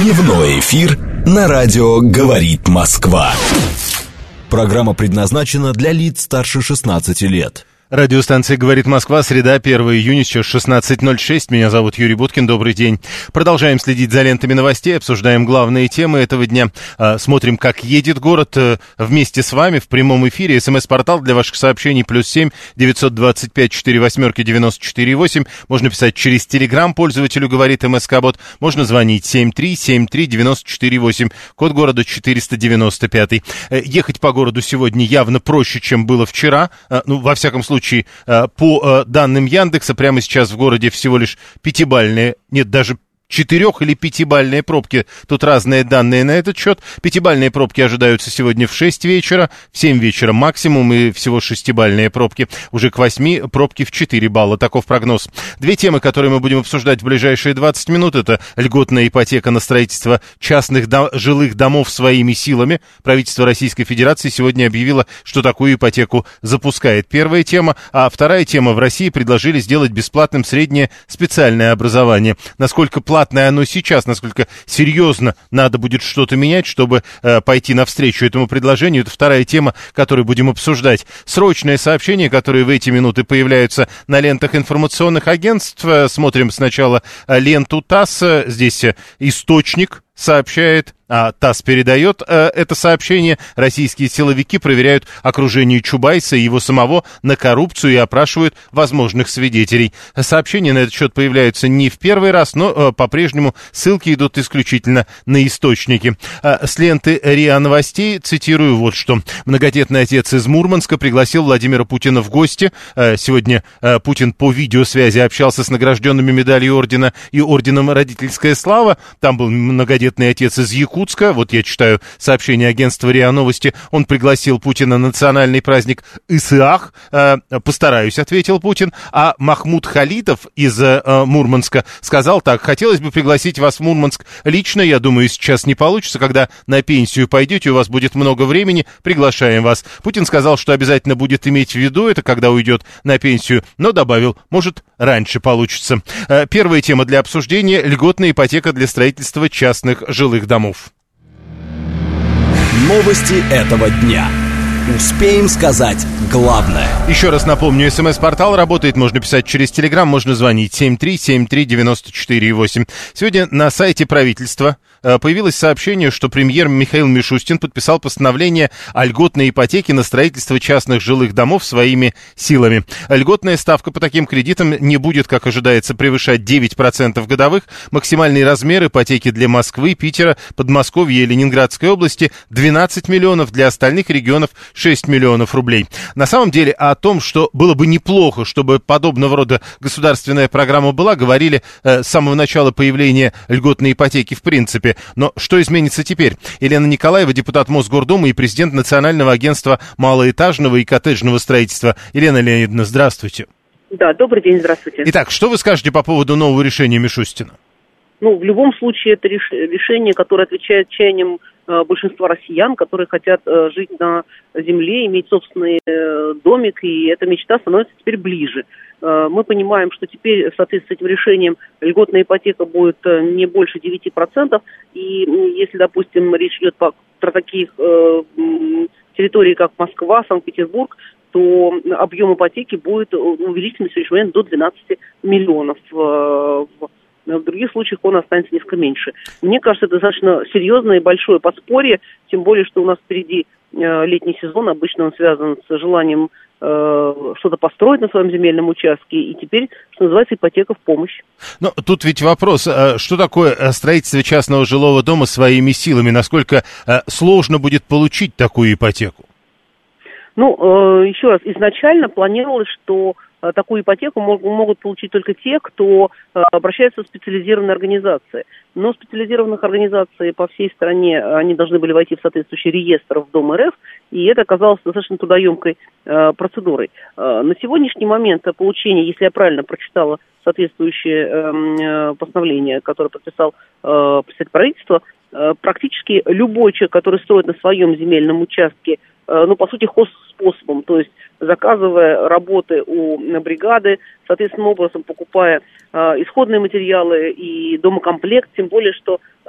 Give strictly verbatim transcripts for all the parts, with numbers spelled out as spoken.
Дневной эфир на радио «Говорит Москва». Программа предназначена для лиц старше шестнадцати лет. Радиостанция «Говорит Москва», среда, первого июня, сейчас шестнадцать ноль шесть. Меня зовут Юрий Буткин, добрый день. Продолжаем следить за лентами новостей, обсуждаем главные темы этого дня. Смотрим, как едет город вместе с вами в прямом эфире. СМС-портал для ваших сообщений плюс семь девятьсот двадцать пять сорок восемь девяносто четыре восемь. Можно писать через Телеграм, пользователю говорит МСК-бот. Можно звонить семь три семь три девяносто четыре восемь, код города четыреста девяносто пять. Ехать по городу сегодня явно проще, чем было вчера. Ну, во всяком случае, по данным Яндекса, прямо сейчас в городе всего лишь пятибалльные, нет, даже четырех- или пятибалльные пробки. Тут разные данные на этот счет. Пятибалльные пробки ожидаются сегодня в шесть вечера, в семь вечера максимум, и всего шестибалльные пробки. Уже к восьми пробки в четыре балла. Таков прогноз. Две темы, которые мы будем обсуждать в ближайшие двадцать минут, это льготная ипотека на строительство частных до- жилых домов своими силами. Правительство Российской Федерации сегодня объявило, что такую ипотеку запускает. Первая тема. А вторая тема. В России предложили сделать бесплатным среднее специальное образование. Насколько платно оно сейчас, насколько серьезно надо будет что-то менять, чтобы э, пойти навстречу этому предложению. Это вторая тема, которую будем обсуждать. Срочные сообщения, которые в эти минуты появляются на лентах информационных агентств. Смотрим сначала ленту ТАСС. Здесь источник сообщает, а ТАСС передает э, это сообщение. Российские силовики проверяют окружение Чубайса и его самого на коррупцию и опрашивают возможных свидетелей. Сообщения на этот счет появляются не в первый раз, но э, по-прежнему ссылки идут исключительно на источники. Э, с ленты РИА Новостей цитирую вот что. Многодетный отец из Мурманска пригласил Владимира Путина в гости. Э, сегодня э, Путин по видеосвязи общался с награжденными медалью ордена и орденом «Родительская слава». Там был многодетный отец из Якутска. Вот я читаю сообщение агентства РИА Новости. Он пригласил Путина на национальный праздник Исыах. Э, постараюсь, ответил Путин. А Махмуд Халитов из э, Мурманска сказал так. Хотелось бы пригласить вас в Мурманск лично. Я думаю, сейчас не получится. Когда на пенсию пойдете, у вас будет много времени. Приглашаем вас. Путин сказал, что обязательно будет иметь в виду это, когда уйдет на пенсию. Но добавил, может, раньше получится. Э, первая тема для обсуждения. Льготная ипотека для строительства частных жилых домов. Новости этого дня. Успеем сказать главное. Еще раз напомню, СМС-портал работает, можно писать через Телеграм, можно звонить семь три семь три девяносто четыре восемь. Сегодня на сайте правительства появилось сообщение, что премьер Михаил Мишустин подписал постановление о льготной ипотеке на строительство частных жилых домов своими силами. Льготная ставка по таким кредитам не будет, как ожидается, превышать девять процентов годовых. Максимальный размер ипотеки для Москвы, Питера, Подмосковья и Ленинградской области двенадцать миллионов, для остальных регионов шесть миллионов рублей. На самом деле о том, что было бы неплохо, чтобы подобного рода государственная программа была, говорили э, с самого начала появления льготной ипотеки в принципе. Но что изменится теперь? Елена Николаева, депутат Мосгордумы и президент Национального агентства малоэтажного и коттеджного строительства. Елена Леонидовна, здравствуйте. Да, добрый день, здравствуйте. Итак, что вы скажете по поводу нового решения Мишустина? Ну, в любом случае, это реш... решение, которое отвечает чаяниям э, большинства россиян, которые хотят э, жить на земле, иметь собственный э, домик, и эта мечта становится теперь ближе. Э, мы понимаем, что теперь в соответствии с этим решением льготная ипотека будет э, не больше девять процентов, и э, если, допустим, речь идет по, про таких э, территории, как Москва, Санкт-Петербург, то объем ипотеки будет увеличен на сегодняшний момент до двенадцати миллионов э, в в других случаях он останется несколько меньше. Мне кажется, это достаточно серьезное и большое подспорье, тем более, что у нас впереди э, летний сезон, обычно он связан с желанием э, что-то построить на своем земельном участке, и теперь, что называется, ипотека в помощь. Но тут ведь вопрос, что такое строительство частного жилого дома своими силами, насколько сложно будет получить такую ипотеку? Ну, э, еще раз, изначально планировалось, что э, такую ипотеку мог, могут получить только те, кто э, обращается в специализированные организации. Но специализированных организаций по всей стране, они должны были войти в соответствующий реестр в Дом РФ, и это оказалось достаточно трудоемкой э, процедурой. Э, на сегодняшний момент получение, если я правильно прочитала соответствующее э, постановление, которое подписал э, представитель правительства, э, практически любой человек, который строит на своем земельном участке, ну, по сути, хозспособом, то есть заказывая работы у бригады, соответственным образом покупая э, исходные материалы и домокомплект, тем более, что э,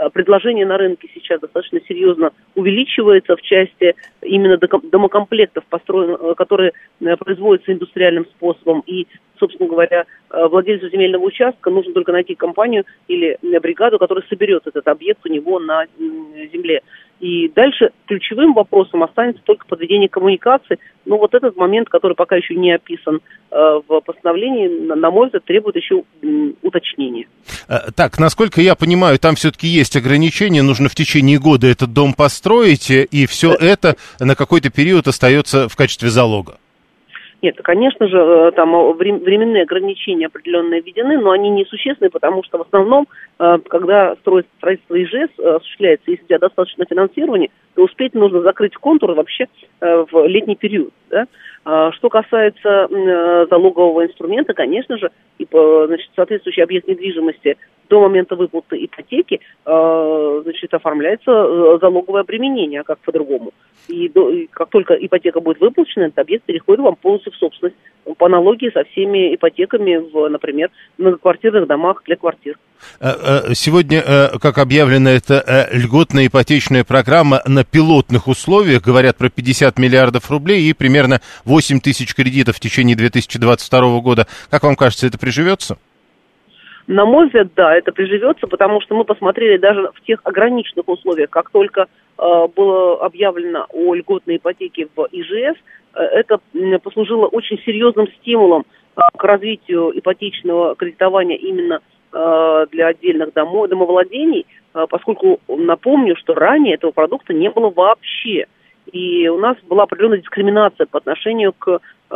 предложение на рынке сейчас достаточно серьезно увеличивается в части именно домокомплектов, построен, которые производятся индустриальным способом. И, собственно говоря, владельцу земельного участка нужно только найти компанию или бригаду, которая соберет этот объект у него на земле. И дальше ключевым вопросом останется только подведение коммуникаций. Но вот этот момент, который пока еще не описан э, в постановлении, на, на мой взгляд, требует еще м, уточнения. Так, насколько я понимаю, там все-таки есть ограничения. Нужно в течение года этот дом построить, и все да. это на какой-то период остается в качестве залога. Нет, конечно же, там временные ограничения определенные введены, но они несущественны, потому что в основном, когда строительство ИЖС осуществляется, если у тебя достаточно финансирования, то успеть нужно закрыть контур вообще в летний период. Да? Что касается залогового инструмента, конечно же, и, значит, соответствующий объект недвижимости до момента выплаты ипотеки, значит, оформляется залоговое обременение, а как по-другому. И, до, и как только ипотека будет выплачена, этот объект переходит вам полностью в собственность, по аналогии со всеми ипотеками в, например, многоквартирных домах для квартир. Сегодня, как объявлено, это льготная ипотечная программа на пилотных условиях, говорят про пятьдесят миллиардов рублей и примерно восемь тысяч кредитов в течение две тысячи двадцать второго года. Как вам кажется, это приживется? На мой взгляд, да, это приживется, потому что мы посмотрели даже в тех ограниченных условиях, как только э, было объявлено о льготной ипотеке в ИЖС, э, это послужило очень серьезным стимулом э, к развитию ипотечного кредитования именно э, для отдельных домов, домовладений, э, поскольку напомню, что ранее этого продукта не было вообще. И у нас была определенная дискриминация по отношению к э,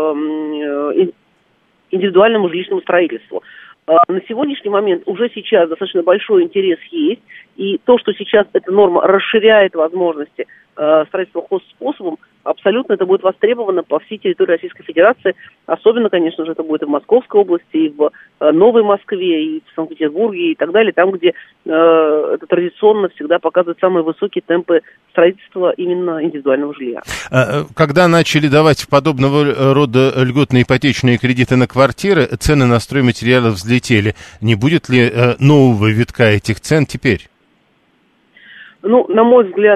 индивидуальному жилищному строительству. На сегодняшний момент уже сейчас достаточно большой интерес есть, и то, что сейчас эта норма расширяет возможности э, строительства хозспособом, абсолютно это будет востребовано по всей территории Российской Федерации, особенно, конечно же, это будет и в Московской области, и в э, Новой Москве, и в Санкт-Петербурге, и так далее, там, где э, это традиционно всегда показывает самые высокие темпы строительства именно индивидуального жилья. Когда начали давать подобного рода льготные ипотечные кредиты на квартиры, цены на стройматериалы взлетели. Не будет ли э, нового витка этих цен теперь? Ну, на мой взгляд,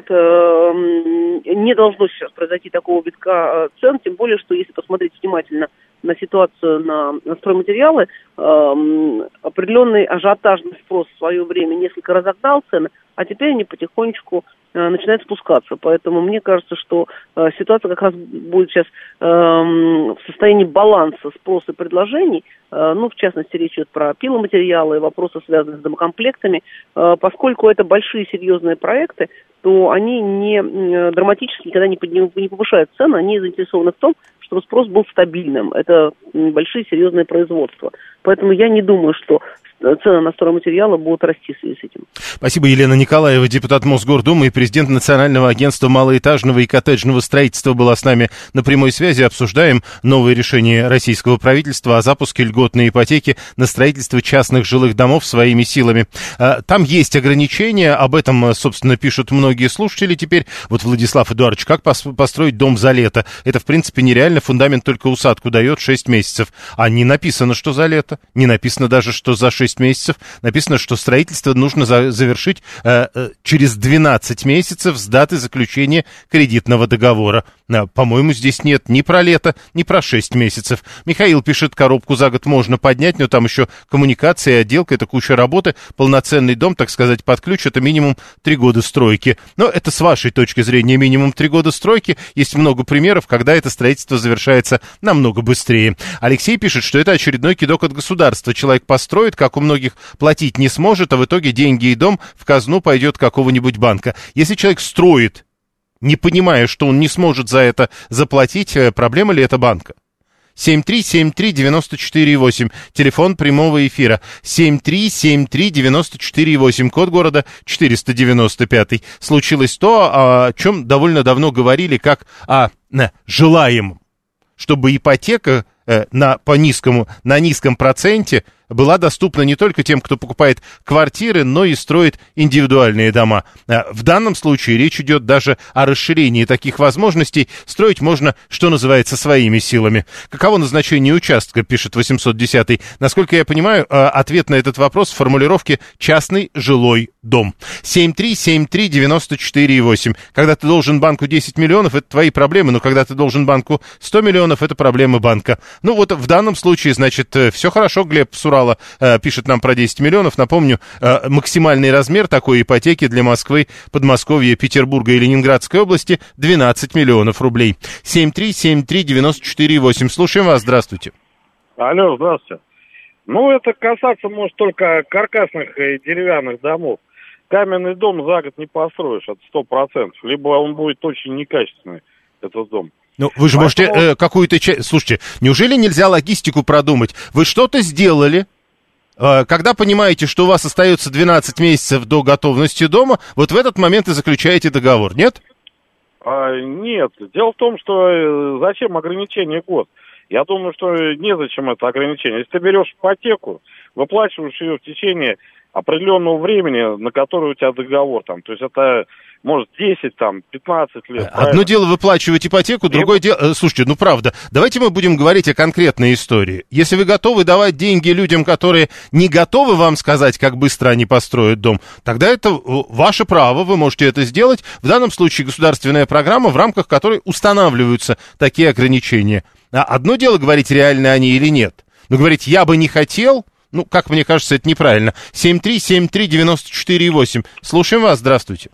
не должно сейчас произойти такого витка цен, тем более, что если посмотреть внимательно на ситуацию на, на стройматериалы, определенный ажиотажный спрос в свое время несколько разогнал цены, а теперь они потихонечку начинают спускаться. Поэтому мне кажется, что ситуация как раз будет сейчас в состоянии баланса спроса и предложений. Ну, в частности, речь идет про пиломатериалы, вопросы, связанные с домокомплектами. Поскольку это большие серьезные проекты, то они не драматически никогда не, подним, не повышают цены, они заинтересованы в том, чтобы спрос был стабильным. Это большие серьезные производства. Поэтому я не думаю, что цены на стройматериалы будут расти в связи с этим. Спасибо, Елена Николаева, депутат Мосгордумы и президент Национального агентства малоэтажного и коттеджного строительства, была с нами на прямой связи. Обсуждаем новые решения российского правительства о запуске льготной ипотеки на строительство частных жилых домов своими силами. Там есть ограничения, об этом, собственно, пишут многие слушатели теперь. Вот Владислав Эдуардович, как построить дом за лето? Это, в принципе, нереально, фундамент только усадку дает шесть месяцев. А не написано, что за лето, не написано даже, что за шесть месяцев. Написано, что строительство нужно за, завершить э, э, через двенадцать месяцев с даты заключения кредитного договора. Э, по-моему, здесь нет ни про лето, ни про шесть месяцев. Михаил пишет, коробку за год можно поднять, но там еще коммуникация, отделка, это куча работы. Полноценный дом, так сказать, под ключ, это минимум три года стройки. Но это с вашей точки зрения минимум три года стройки. Есть много примеров, когда это строительство завершается намного быстрее. Алексей пишет, что это очередной кидок от государства. Человек построит, как у многих, платить не сможет, а в итоге деньги и дом в казну пойдет какого-нибудь банка. Если человек строит, не понимая, что он не сможет за это заплатить, проблема ли это банка? семь три семь три девять четыре восемь, телефон прямого эфира. семь три семь три девять четыре восемь, код города четыреста девяносто пять. Случилось то, о чем довольно давно говорили, как о э, желаемом, чтобы ипотека э, на, по низкому, на низком проценте была доступна не только тем, кто покупает квартиры, но и строит индивидуальные дома. В данном случае речь идет даже о расширении таких возможностей. Строить можно, что называется, своими силами. Каково назначение участка, пишет восемьсот десятый. Насколько я понимаю, ответ на этот вопрос в формулировке «частный жилой дом». семь три семь три девяносто четыре восемь. Когда ты должен банку десять миллионов, это твои проблемы, но когда ты должен банку сто миллионов, это проблемы банка. Ну вот в данном случае, значит, все хорошо. Глеб Сурала э, пишет нам про десять миллионов. Напомню, э, максимальный размер такой ипотеки для Москвы, Подмосковья, Петербурга и Ленинградской области двенадцать миллионов рублей. семь три семь три девяносто четыре восемь. Слушаем вас, здравствуйте. Алло, здравствуйте. Ну, это касаться может только каркасных и деревянных домов. Каменный дом за год не построишь, это сто процентов. Либо он будет очень некачественный, этот дом. Ну, вы же Поэтому... можете э, какую-то часть... Слушайте, неужели нельзя логистику продумать? Вы что-то сделали, э, когда понимаете, что у вас остается двенадцать месяцев до готовности дома, вот в этот момент и заключаете договор, нет? А, нет. Дело в том, что э, зачем ограничение год? Я думаю, что незачем это ограничение. Если ты берешь ипотеку, выплачиваешь ее в течение определенного времени, на которое у тебя договор там. То есть это... Может, десять, там, пятнадцать лет. Одно правильно? Дело выплачивать ипотеку, другое дело... Слушайте, ну правда, давайте мы будем говорить о конкретной истории. Если вы готовы давать деньги людям, которые не готовы вам сказать, как быстро они построят дом, тогда это ваше право, вы можете это сделать. В данном случае государственная программа, в рамках которой устанавливаются такие ограничения. А одно дело говорить, реально они или нет. Но говорить, я бы не хотел... Ну, как мне кажется, это неправильно. семь три семь три девяносто четыре восемь. Слушаем вас, здравствуйте.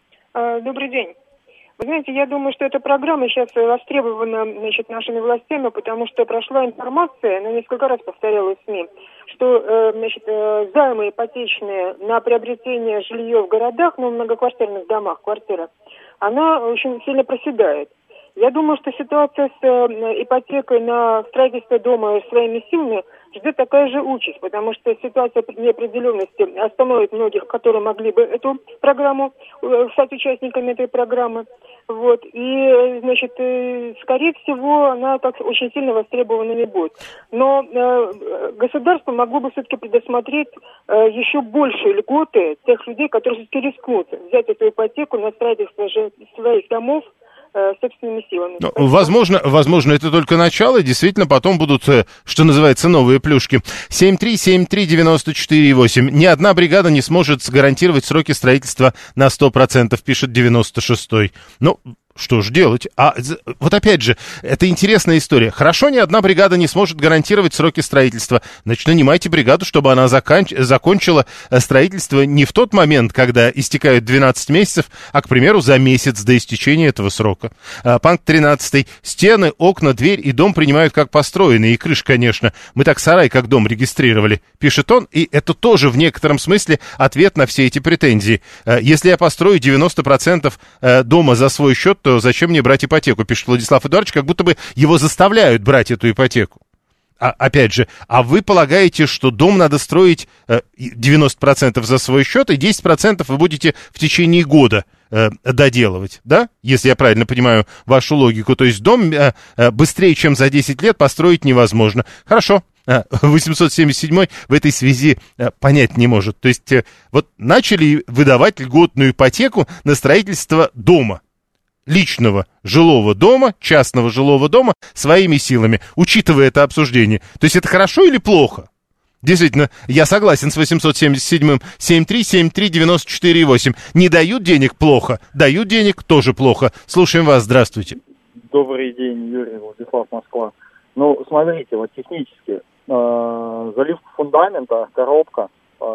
Добрый день. Вы знаете, я думаю, что эта программа сейчас востребована, значит, нашими властями, потому что прошла информация, она несколько раз повторялась в СМИ, что, значит, займы ипотечные на приобретение жилья в городах, ну, в многоквартирных домах, квартирах, она очень сильно проседает. Я думаю, что ситуация с ипотекой на строительство дома своими силами ждет такая же участь, потому что ситуация неопределенности остановит многих, которые могли бы эту программу стать участниками этой программы. Вот. И, значит, скорее всего, она так очень сильно востребована не будет. Но э, государство могло бы все-таки предусмотреть э, еще большие льготы тех людей, которые все-таки рискнут взять эту ипотеку на строительство же своих домов собственными силами. Ну, возможно, возможно, это только начало, действительно, потом будут, что называется, новые плюшки. семь три семь три девяносто четыре восемь. Ни одна бригада не сможет гарантировать сроки строительства на сто процентов, пишет девяносто шестой. Ну, что ж делать? А вот опять же, это интересная история. Хорошо, ни одна бригада не сможет гарантировать сроки строительства. Значит, нанимайте бригаду, чтобы она заканч... закончила строительство не в тот момент, когда истекают двенадцать месяцев, а, к примеру, за месяц до истечения этого срока. А, панк тринадцатый. Стены, окна, дверь и дом принимают как построенные. И крыша, конечно. Мы так сарай как дом регистрировали, пишет он. И это тоже в некотором смысле ответ на все эти претензии. А, если я построю девяносто процентов дома за свой счет, то зачем мне брать ипотеку, пишет Владислав Эдуардович, как будто бы его заставляют брать эту ипотеку. А, опять же, а вы полагаете, что дом надо строить э, девяносто процентов за свой счет, и десять процентов вы будете в течение года э, доделывать, да? Если я правильно понимаю вашу логику. То есть дом э, э, быстрее, чем за десять лет построить невозможно. Хорошо. восемьсот семьдесят седьмой в этой связи э, понять не может. То есть э, вот начали выдавать льготную ипотеку на строительство дома. Личного жилого дома, частного жилого дома своими силами, учитывая это обсуждение. То есть это хорошо или плохо? Действительно, я согласен с восемьсот семьдесят седьмым. семь три семь три девяносто четыре восемь. Не дают денег — плохо. Дают денег — тоже плохо. Слушаем вас, здравствуйте. Добрый день, Юрий, Владислав, Москва. Ну, смотрите, вот технически. Э, заливка фундамента, коробка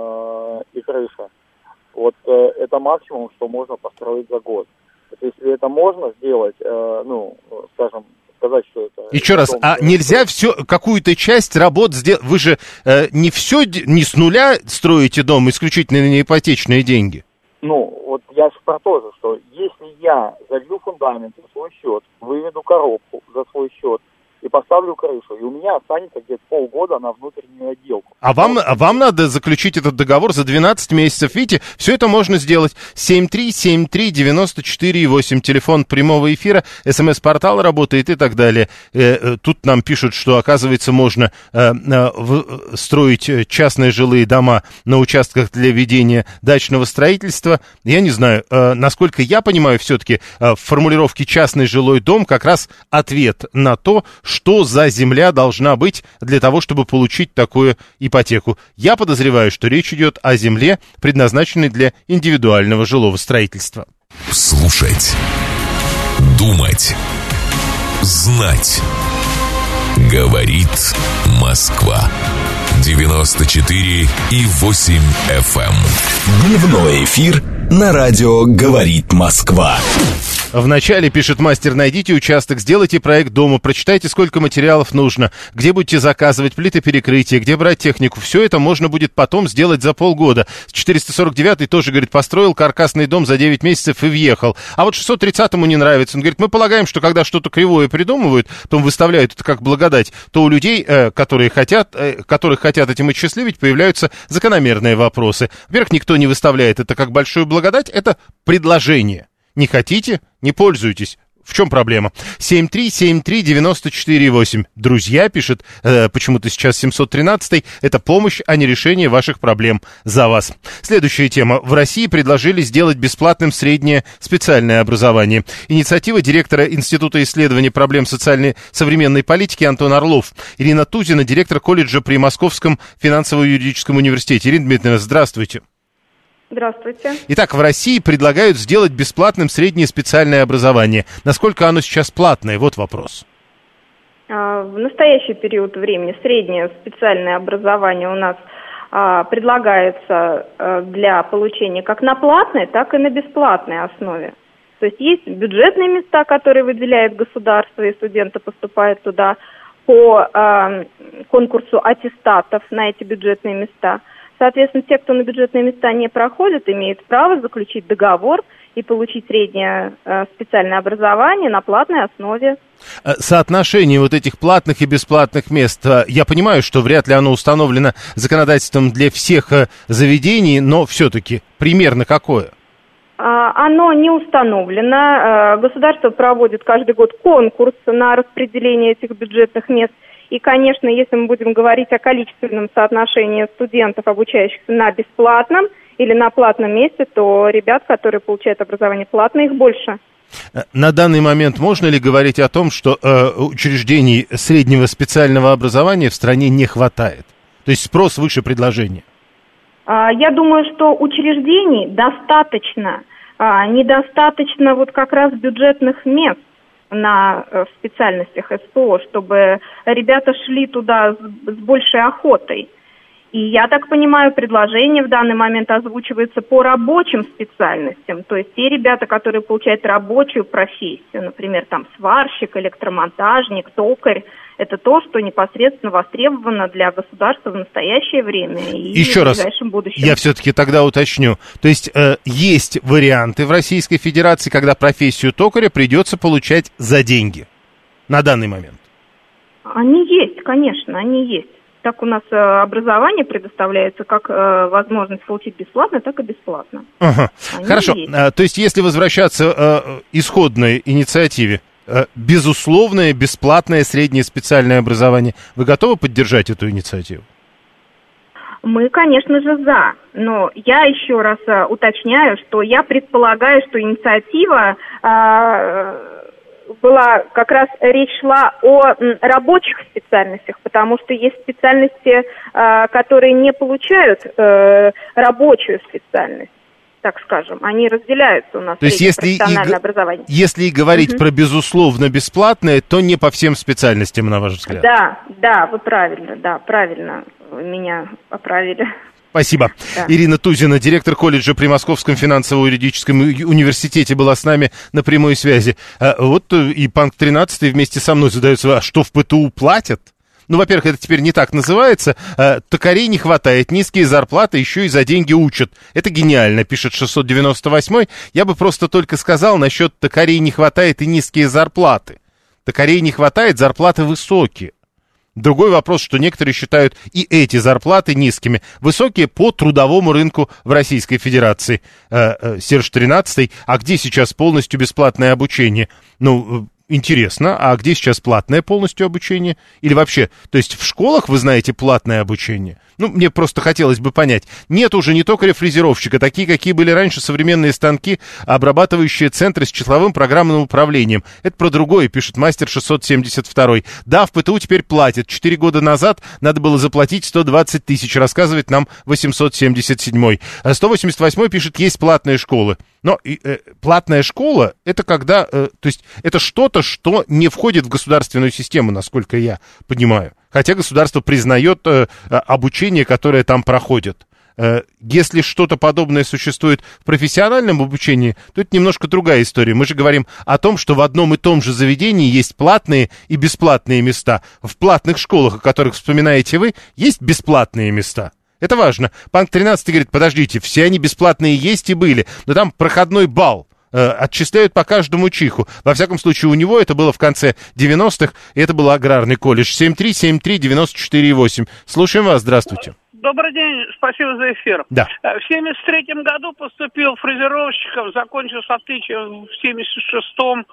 э, и крыша. Вот э, это максимум, что можно построить за год. Если это можно сделать, э, ну, скажем, сказать, что это... Еще раз, а нельзя все, какую-то часть работ сделать? Вы же э, не все, не с нуля строите дом исключительно на ипотечные деньги? Ну, вот я же про то же, что если я залью фундамент за свой счет, выведу коробку за свой счет и поставлю крышу. И у меня останется где-то полгода на внутреннюю отделку. А вам, а вам надо заключить этот договор за двенадцать месяцев. Видите, все это можно сделать. семь три семь три девять четыре восемь, телефон прямого эфира, смс-портал работает и так далее. Э, тут нам пишут, что, оказывается, можно э, э, в, строить частные жилые дома на участках для ведения дачного строительства. Я не знаю, э, насколько я понимаю, все-таки э, в формулировке «частный жилой дом» как раз ответ на то, что за земля должна быть для того, чтобы получить такую ипотеку. Я подозреваю, что речь идет о земле, предназначенной для индивидуального жилого строительства. Слушать, думать, знать. Говорит Москва. девяносто четыре и восемь эф эм. Дневной эфир на радио «Говорит Москва». Вначале, пишет мастер, найдите участок, сделайте проект дома, прочитайте, сколько материалов нужно, где будете заказывать плиты перекрытия, где брать технику. Все это можно будет потом сделать за полгода. четыреста сорок девятый тоже, говорит, построил каркасный дом за девять месяцев и въехал. А вот шестьсот тридцатому не нравится. Он говорит, мы полагаем, что когда что-то кривое придумывают, потом выставляют это как благодать, то у людей, э, которые хотят, э, которых хотят этим осчастливить, появляются закономерные вопросы. Во-первых, никто не выставляет это как большую благодать, это предложение. Не хотите? Не пользуйтесь. В чем проблема? семь три семь три девять четыре восемь. Друзья, пишет, э, почему-то сейчас семьсот тринадцатый, это помощь, а не решение ваших проблем за вас. Следующая тема. В России предложили сделать бесплатным среднее специальное образование. Инициатива директора Института исследований проблем социальной современной политики Антон Орлов. Ирина Тузина, директор колледжа при Московском финансово-юридическом университете. Ирина Дмитриевна, здравствуйте. Здравствуйте. Итак, в России предлагают сделать бесплатным среднее специальное образование. Насколько оно сейчас платное? Вот вопрос. В настоящий период времени среднее специальное образование у нас а, предлагается а, для получения как на платной, так и на бесплатной основе. То есть есть бюджетные места, которые выделяет государство, и студенты поступают туда по а, конкурсу аттестатов на эти бюджетные места. Соответственно, те, кто на бюджетные места не проходит, имеют право заключить договор и получить среднее э, специальное образование на платной основе. Соотношение вот этих платных и бесплатных мест, я понимаю, что вряд ли оно установлено законодательством для всех заведений, но все-таки примерно какое? Оно не установлено. Государство проводит каждый год конкурс на распределение этих бюджетных мест. И, конечно, если мы будем говорить о количественном соотношении студентов, обучающихся на бесплатном или на платном месте, то ребят, которые получают образование платное, их больше. На данный момент можно ли говорить о том, что э, учреждений среднего специального образования в стране не хватает? То есть спрос выше предложения? Я думаю, что учреждений достаточно. Недостаточно вот как раз бюджетных мест на специальностях СПО, чтобы ребята шли туда с, с большей охотой. И я так понимаю, предложение в данный момент озвучивается по рабочим специальностям, то есть те ребята, которые получают рабочую профессию, например, там сварщик, электромонтажник, токарь, это то, что непосредственно востребовано для государства в настоящее время и Еще в раз, ближайшем будущем. Я все-таки тогда уточню. То есть э, есть варианты в Российской Федерации, когда профессию токаря придется получать за деньги на данный момент? Они есть, конечно, они есть. Так у нас э, образование предоставляется как э, возможность получить бесплатно, так и бесплатно. Ага. Хорошо. А, то есть если возвращаться э, исходной инициативе, э, безусловное бесплатное среднее специальное образование, вы готовы поддержать эту инициативу? Мы, конечно же, за. Но я еще раз э, уточняю, что я предполагаю, что инициатива... Э, была, как раз речь шла о м, рабочих специальностях, потому что есть специальности, э, которые не получают э, рабочую специальность, так скажем. Они разделяются у нас. То есть если и, образование. если и говорить угу. про безусловно бесплатное, то не по всем специальностям, на ваш взгляд? Да, да, вы правильно, да, правильно меня поправили. Спасибо. Да. Ирина Тузина, директор колледжа при Московском финансово-юридическом университете, была с нами на прямой связи. А вот и Панк тринадцатый вместе со мной задается, а что в ПТУ платят? Ну, во-первых, это теперь не так называется. А, токарей не хватает, низкие зарплаты, еще и за деньги учат. Это гениально, пишет шестьсот девяносто восьмой. Я бы просто только сказал насчет токарей не хватает и низкие зарплаты. Токарей не хватает, зарплаты высокие. Другой вопрос, что некоторые считают и эти зарплаты низкими. Высокие по трудовому рынку в Российской Федерации. Э, э, Серж тринадцатый, а где сейчас полностью бесплатное обучение? Ну, интересно, а где сейчас платное полностью обучение? Или вообще, то есть в школах, вы знаете, платное обучение? Ну, мне просто хотелось бы понять. Нет уже не токаря-фрезеровщика, такие, какие были раньше современные станки, обрабатывающие центры с числовым программным управлением. Это про другое, пишет мастер шестьсот семьдесят два. Да, в ПТУ теперь платят. Четыре года назад надо было заплатить сто двадцать тысяч, рассказывает нам восемьсот семьдесят семь. сто восемьдесят восемь пишет, есть платные школы. Но э, платная школа, это когда, э, то есть это что-то, что не входит в государственную систему, насколько я понимаю. Хотя государство признает э, обучение, которое там проходит. Э, если что-то подобное существует в профессиональном обучении, то это немножко другая история. Мы же говорим о том, что в одном и том же заведении есть платные и бесплатные места. В платных школах, о которых вспоминаете вы, есть бесплатные места. Это важно. Панк тринадцатый говорит, подождите, все они бесплатные есть и были, но там проходной балл. Отчисляют по каждому чиху. Во всяком случае, у него это было в конце девяностых, и это был аграрный колледж. семь три семь три девять четыре восемь. Слушаем вас, здравствуйте. Добрый день, спасибо за эфир. Да. В семьдесят третьем году поступил фрезеровщиком, закончил с отличием в семьдесят шестом.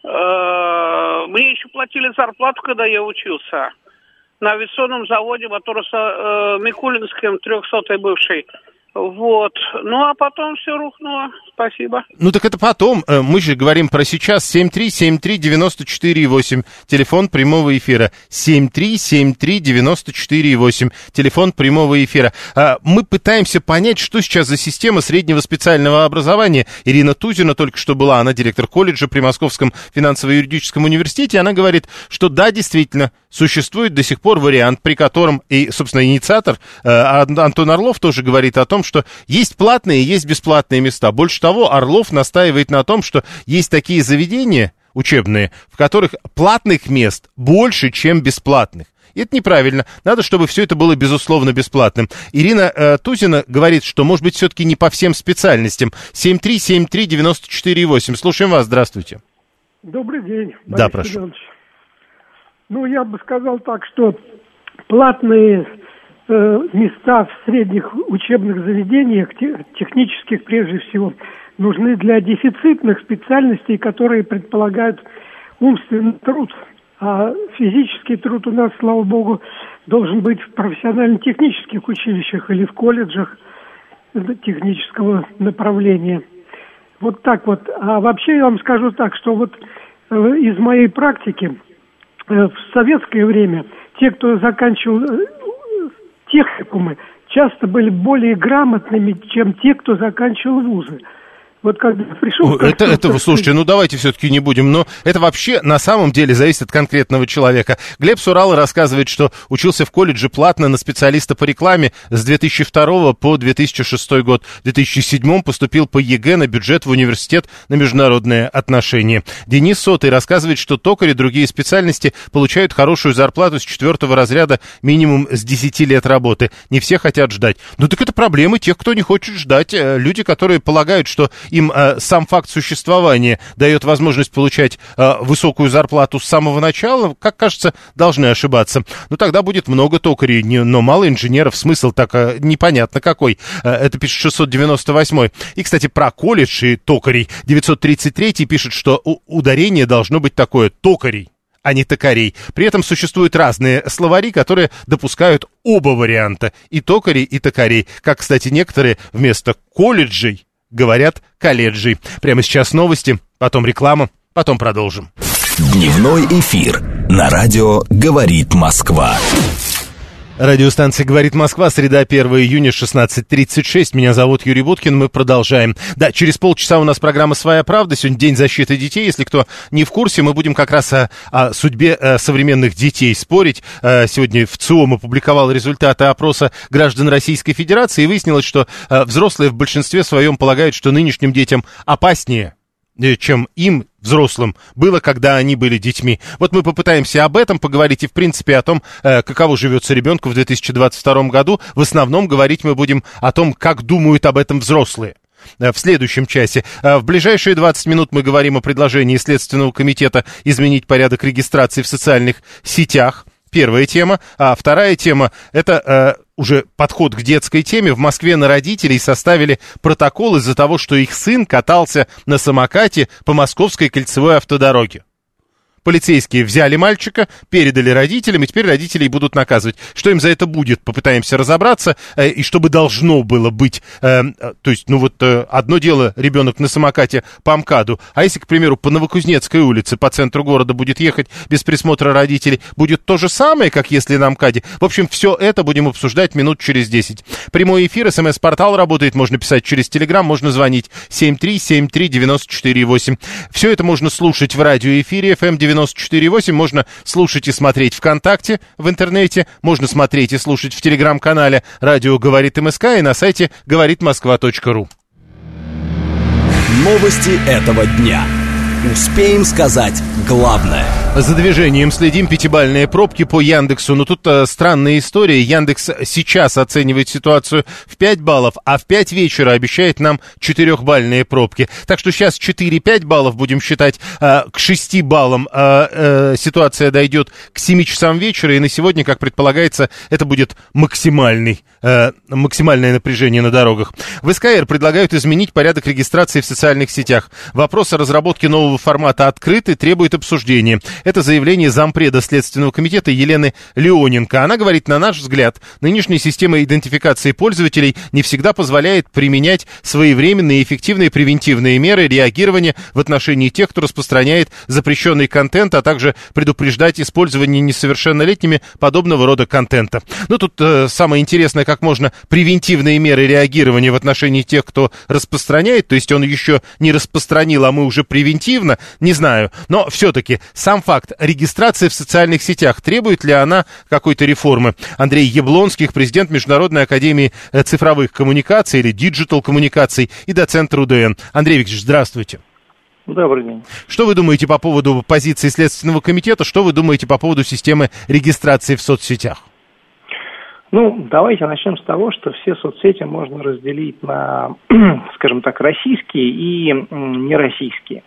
Мне еще платили зарплату, когда я учился. На авиационном заводе Мотороса Микулинском, трехсотый бывший. Вот. Ну, а потом все рухнуло. Спасибо. Ну, так это потом. Мы же говорим про сейчас. семь три семь три девять четыре восемь. Телефон прямого эфира. семь три семь три девять четыре восемь. Телефон прямого эфира. Мы пытаемся понять, что сейчас за система среднего специального образования. Ирина Тузина только что была. Она директор колледжа при Московском финансово-юридическом университете. Она говорит, что да, действительно, существует до сих пор вариант, при котором, и, собственно, инициатор Антон Орлов тоже говорит о том, что есть платные и есть бесплатные места. Больше того, Орлов настаивает на том, что есть такие заведения учебные, в которых платных мест больше, чем бесплатных. И это неправильно. Надо, чтобы все это было, безусловно, бесплатным. Ирина э, Тузина говорит, что, может быть, все-таки не по всем специальностям. семь три семь три девять четыре восемь. Слушаем вас. Здравствуйте. Добрый день, Борис Да, прошу. Иванович. Ну, я бы сказал так, что платные места в средних учебных заведениях, технических прежде всего, нужны для дефицитных специальностей, которые предполагают умственный труд. А физический труд у нас, слава богу, должен быть в профессионально-технических училищах или в колледжах технического направления. Вот так вот. А вообще я вам скажу так, что вот из моей практики в советское время те, кто заканчивал техникумы, часто были более грамотными, чем те, кто заканчивал вузы. Вот когда пришел... Это, это, вы слушайте, ну давайте все-таки не будем, но это вообще на самом деле зависит от конкретного человека. Глеб с Урала рассказывает, что учился в колледже платно на специалиста по рекламе с две тысячи второго по две тысячи шестой год. В две тысячи седьмом поступил по ЕГЭ на бюджет в университет на международные отношения. Денис Сотый рассказывает, что токари и другие специальности получают хорошую зарплату с четвертого разряда минимум с десяти лет работы. Не все хотят ждать. Ну так это проблемы тех, кто не хочет ждать. Люди, которые полагают, что им э, сам факт существования дает возможность получать э, высокую зарплату с самого начала, как кажется, должны ошибаться. Ну, тогда будет много токарей, не, но мало инженеров. Смысл так э, непонятно какой. Э, это пишет шестьсот девяносто восемь. И, кстати, про колледж и токарей. девятьсот тридцать три пишет, что у- ударение должно быть такое: токарей, а не токарей. При этом существуют разные словари, которые допускают оба варианта. И токарей, и токарей. Как, кстати, некоторые вместо колледжей говорят колледжи. Прямо сейчас новости, потом реклама, потом продолжим. Дневной эфир на радио «Говорит Москва». Радиостанция «Говорит Москва», среда, первого июня, шестнадцать тридцать шесть. Меня зовут Юрий Буткин, мы продолжаем. Да, через полчаса у нас программа «Своя правда». Сегодня День защиты детей. Если кто не в курсе, мы будем как раз о, о судьбе о современных детей спорить. Сегодня ВЦИОМ опубликовал результаты опроса граждан Российской Федерации, и выяснилось, что взрослые в большинстве своем полагают, что нынешним детям опаснее, чем им, взрослым, было, когда они были детьми. Вот мы попытаемся об этом поговорить и, в принципе, о том, э, каково живется ребенку в две тысячи двадцать втором году. В основном говорить мы будем о том, как думают об этом взрослые. в следующем часе. В ближайшие двадцать минут мы говорим о предложении Следственного комитета изменить порядок регистрации в социальных сетях. Первая тема. А вторая тема – это э, уже подход к детской теме. В Москве на родителей составили протокол из-за того, что их сын катался на самокате по Московской кольцевой автодороге. Полицейские взяли мальчика, передали родителям, и теперь родителей будут наказывать. Что им за это будет, попытаемся разобраться, э, и что бы должно было быть. Э, э, то есть, ну вот, э, одно дело ребенок на самокате по МКАДу, а если, к примеру, по Новокузнецкой улице, по центру города будет ехать без присмотра родителей, будет то же самое, как если на МКАДе. В общем, все это будем обсуждать минут через десять. Прямой эфир, СМС-портал работает, можно писать через Телеграм, можно звонить семь три семь три девяносто четыре восемь. Все это можно слушать в радиоэфире эф эм девяносто четыре восемь, можно слушать и смотреть ВКонтакте в интернете, можно смотреть и слушать в Телеграм-канале «Радио говорит МСК» и на сайте говорит москва точка ру. Новости этого дня. Успеем сказать главное. За движением следим. Пятибалльные пробки по Яндексу. Но тут э, странная история. Яндекс сейчас оценивает ситуацию в пять баллов, а в пять вечера обещает нам четырехбалльные пробки. Так что сейчас четыре-пять баллов будем считать. Э, к шести баллам э, э, ситуация дойдет к семи часам вечера. И на сегодня, как предполагается, это будет максимальный, э, максимальное напряжение на дорогах. В эс ка эр предлагают изменить порядок регистрации в социальных сетях. Вопрос о разработке нового формата открыт и требует обсуждения. Это заявление зампреда Следственного комитета Елены Леоненко. Она говорит, на наш взгляд, нынешняя система идентификации пользователей не всегда позволяет применять своевременные и эффективные превентивные меры реагирования в отношении тех, кто распространяет запрещенный контент, а также предупреждать использование несовершеннолетними подобного рода контента. Ну, тут э, самое интересное, как можно превентивные меры реагирования в отношении тех, кто распространяет, то есть он еще не распространил, а мы уже превентивно, не знаю. Но все-таки сам факт регистрации в социальных сетях, требует ли она какой-то реформы? Андрей Яблонский, президент Международной академии цифровых коммуникаций или диджитал-коммуникаций и доцент эр у дэ эн. Андрей Викторович, здравствуйте. Добрый день. Что вы думаете по поводу позиции Следственного комитета? Что вы думаете по поводу системы регистрации в соцсетях? Ну, давайте начнем с того, что все соцсети можно разделить на, скажем так, российские и нероссийские.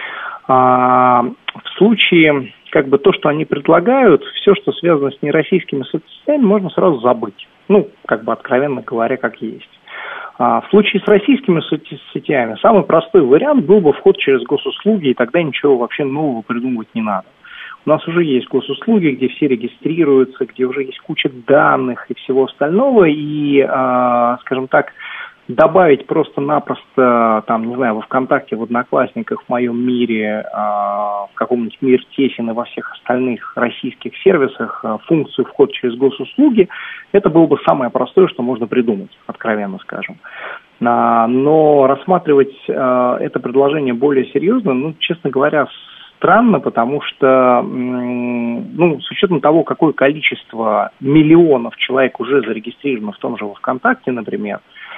А, в случае, как бы, то, что они предлагают, все, что связано с нероссийскими соцсетями, можно сразу забыть. Ну, как бы, откровенно говоря, как есть. А, в случае с российскими соцсетями самый простой вариант был бы вход через госуслуги, и тогда ничего вообще нового придумывать не надо. У нас уже есть госуслуги, где все регистрируются, где уже есть куча данных и всего остального, и, а, скажем так, добавить просто-напросто, там, не знаю, во ВКонтакте, в Одноклассниках, в Моем мире, в каком-нибудь Мир Тесен и во всех остальных российских сервисах функцию вход через госуслуги, это было бы самое простое, что можно придумать, откровенно скажем. Но рассматривать это предложение более серьезно, ну, честно говоря, странно, потому что, ну, с учетом того, какое количество миллионов человек уже зарегистрировано в том же во ВКонтакте, например,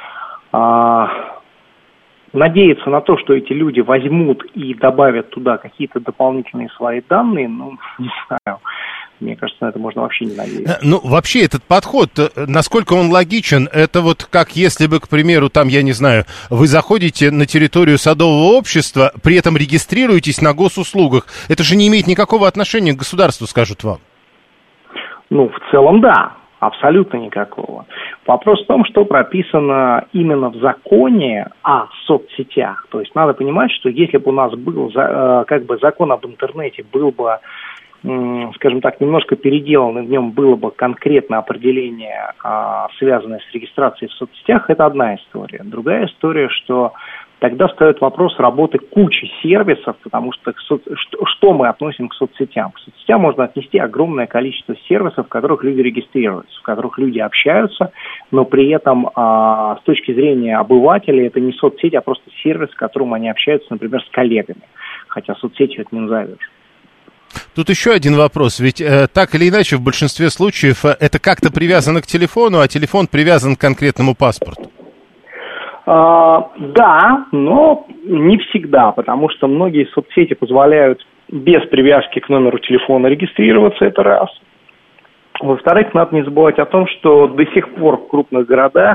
надеяться на то, что эти люди возьмут и добавят туда какие-то дополнительные свои данные, ну, не знаю, мне кажется, на это можно вообще не надеяться. Ну, вообще этот подход, насколько он логичен, это вот как если бы, к примеру, там, я не знаю, вы заходите на территорию садового общества, при этом регистрируетесь на госуслугах. Это же не имеет никакого отношения к государству, скажут вам. Ну, в целом, да. Абсолютно никакого. Вопрос в том, что прописано именно в законе о соцсетях. То есть надо понимать, что если бы у нас был как бы закон об интернете, был бы, скажем так, немножко переделан, и в нем было бы конкретное определение, связанное с регистрацией в соцсетях, это одна история. Другая история, что тогда встает вопрос работы кучи сервисов, потому что что мы относим к соцсетям? К соцсетям можно отнести огромное количество сервисов, в которых люди регистрируются, в которых люди общаются, но при этом с точки зрения обывателей это не соцсеть, а просто сервис, в котором они общаются, например, с коллегами. Хотя соцсетью это не назовешь. Тут еще один вопрос, ведь э, так или иначе в большинстве случаев э, это как-то привязано к телефону, а телефон привязан к конкретному паспорту. А, да, но не всегда, потому что многие соцсети позволяют без привязки к номеру телефона регистрироваться, это раз. Во-вторых, надо не забывать о том, что до сих пор в крупных городах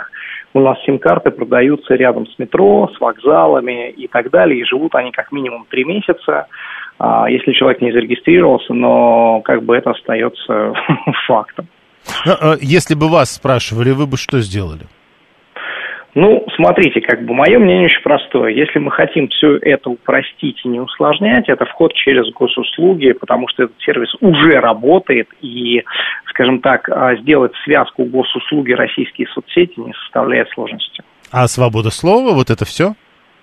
у нас сим-карты продаются рядом с метро, с вокзалами и так далее, и живут они как минимум три месяца, если человек не зарегистрировался, но как бы это остается фактом. Если бы вас спрашивали, вы бы что сделали? Ну, смотрите, как бы мое мнение очень простое. Если мы хотим все это упростить и не усложнять, это вход через госуслуги, потому что этот сервис уже работает, и, скажем так, сделать связку госуслуги российские соцсети не составляет сложности. А свобода слова, вот это все?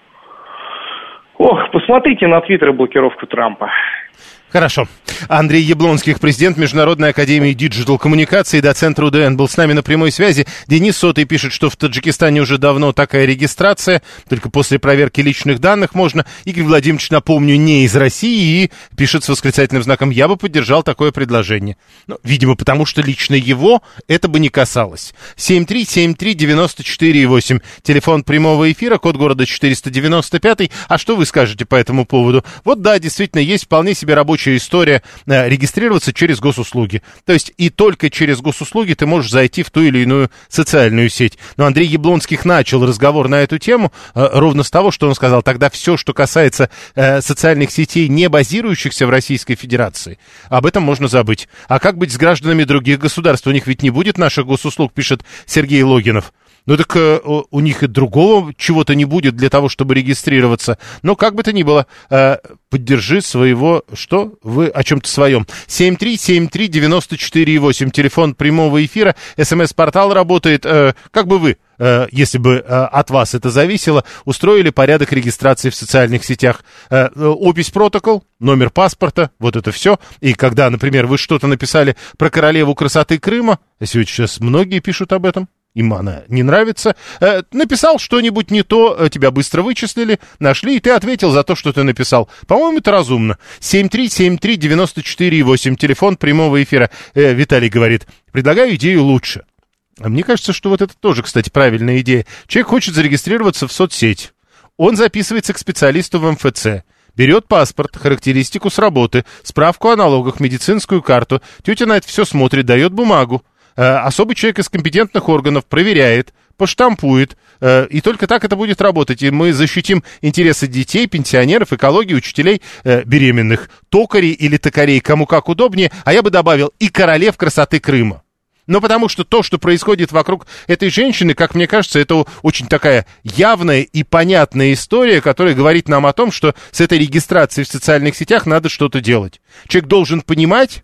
Ох, посмотрите на твиттер и блокировку Трампа. Хорошо. Андрей Яблонских, президент Международной академии диджитал-коммуникации, доцент РУДН, был с нами на прямой связи. Денис Сотый пишет, что в Таджикистане уже давно такая регистрация, только после проверки личных данных можно. Игорь Владимирович, напомню, не из России, и пишет с восклицательным знаком: я бы поддержал такое предложение. Ну, видимо, потому что лично его это бы не касалось. семь три семь три девять четыре восемь, телефон прямого эфира, код города четыреста девяносто пять. А что вы скажете по этому поводу? Вот да, действительно, есть вполне себе рабочая история э, регистрироваться через госуслуги. То есть и только через госуслуги ты можешь зайти в ту или иную социальную сеть. Но Андрей Яблонских начал разговор на эту тему э, ровно с того, что он сказал: тогда все, что касается э, социальных сетей, не базирующихся в Российской Федерации, об этом можно забыть. А как быть с гражданами других государств? У них ведь не будет наших госуслуг, пишет Сергей Логинов. Ну так э, у них и другого чего-то не будет для того, чтобы регистрироваться. Но как бы то ни было, э, поддержи своего, что? Вы о чем-то своем. семь три семь три девять четыре восемь, телефон прямого эфира, СМС-портал работает. Э, как бы вы, э, если бы э, от вас это зависело, устроили порядок регистрации в социальных сетях? Э, опись протокол, номер паспорта, вот это все. И когда, например, вы что-то написали про королеву красоты Крыма, сегодня сейчас многие пишут об этом, им она не нравится, э, написал что-нибудь не то, э, тебя быстро вычислили, нашли, и ты ответил за то, что ты написал. По-моему, это разумно. семь три семь три девять четыре восемь, телефон прямого эфира. Э, Виталий говорит: предлагаю идею лучше. А мне кажется, что вот это тоже, кстати, правильная идея. Человек хочет зарегистрироваться в соцсеть. Он записывается к специалисту в эм эф цэ. Берет паспорт, характеристику с работы, справку о налогах, медицинскую карту. Тетя на это все смотрит, дает бумагу. Особый человек из компетентных органов проверяет, поштампует, и только так это будет работать. И мы защитим интересы детей, пенсионеров, экологии, учителей, беременных, токарей или токарей, кому как удобнее, а я бы добавил и королев красоты Крыма. Но потому что то, что происходит вокруг этой женщины, как мне кажется, это очень такая явная и понятная история, которая говорит нам о том, что с этой регистрацией в социальных сетях надо что-то делать. Человек должен понимать,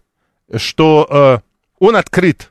что э, он открыт,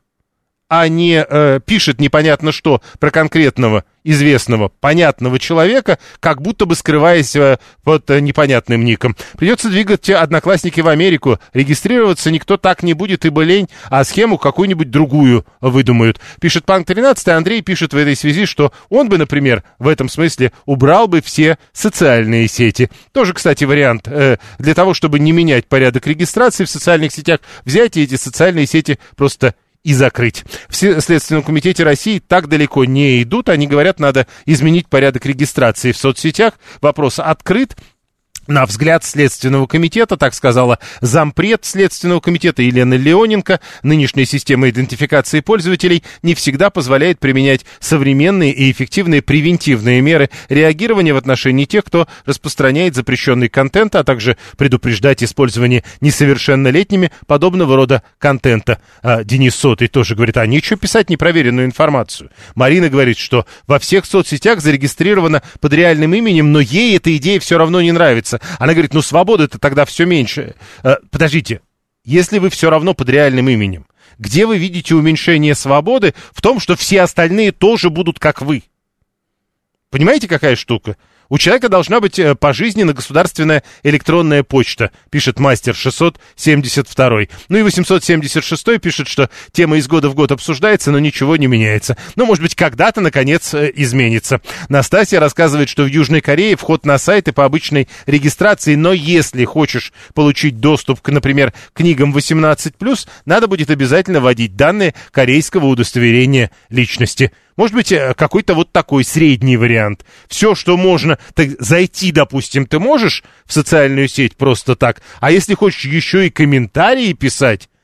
а не э, пишет непонятно что про конкретного, известного, понятного человека, как будто бы скрываясь э, под э, непонятным ником. Придется двигать одноклассники в Америку. Регистрироваться никто так не будет, ибо лень, а схему какую-нибудь другую выдумают. Пишет Панк тринадцать, а Андрей пишет в этой связи, что он бы, например, в этом смысле убрал бы все социальные сети. Тоже, кстати, вариант. Э, для того, чтобы не менять порядок регистрации в социальных сетях, взять и эти социальные сети просто и закрыть. В Следственном комитете России так далеко не идут. Они говорят, надо изменить порядок регистрации в соцсетях. Вопрос открыт. На взгляд Следственного комитета, так сказала зампред Следственного комитета Елена Леоненко, нынешняя система идентификации пользователей не всегда позволяет применять современные и эффективные превентивные меры реагирования в отношении тех, кто распространяет запрещенный контент, а также предупреждать использование несовершеннолетними подобного рода контента. А Денис Сотый тоже говорит, а нечего писать непроверенную информацию. Марина говорит, что во всех соцсетях зарегистрировано под реальным именем, но ей эта идея все равно не нравится. Она говорит, ну свободы-то тогда все меньше. Э, подождите, если вы все равно под реальным именем, где вы видите уменьшение свободы в том, что все остальные тоже будут как вы? Понимаете, какая штука? У человека должна быть пожизненно государственная электронная почта, пишет мастер шестьсот семьдесят два. Ну и восемьсот семьдесят шесть пишет, что тема из года в год обсуждается, но ничего не меняется. Но, может быть, когда-то, наконец, изменится. Настасья рассказывает, что в Южной Корее вход на сайты по обычной регистрации, но если хочешь получить доступ к, например, книгам восемнадцать плюс, надо будет обязательно вводить данные корейского удостоверения личности. Может быть, какой-то вот такой средний вариант. Все, что можно, так зайти, допустим, ты можешь в социальную сеть просто так, а если хочешь еще и комментарии писать,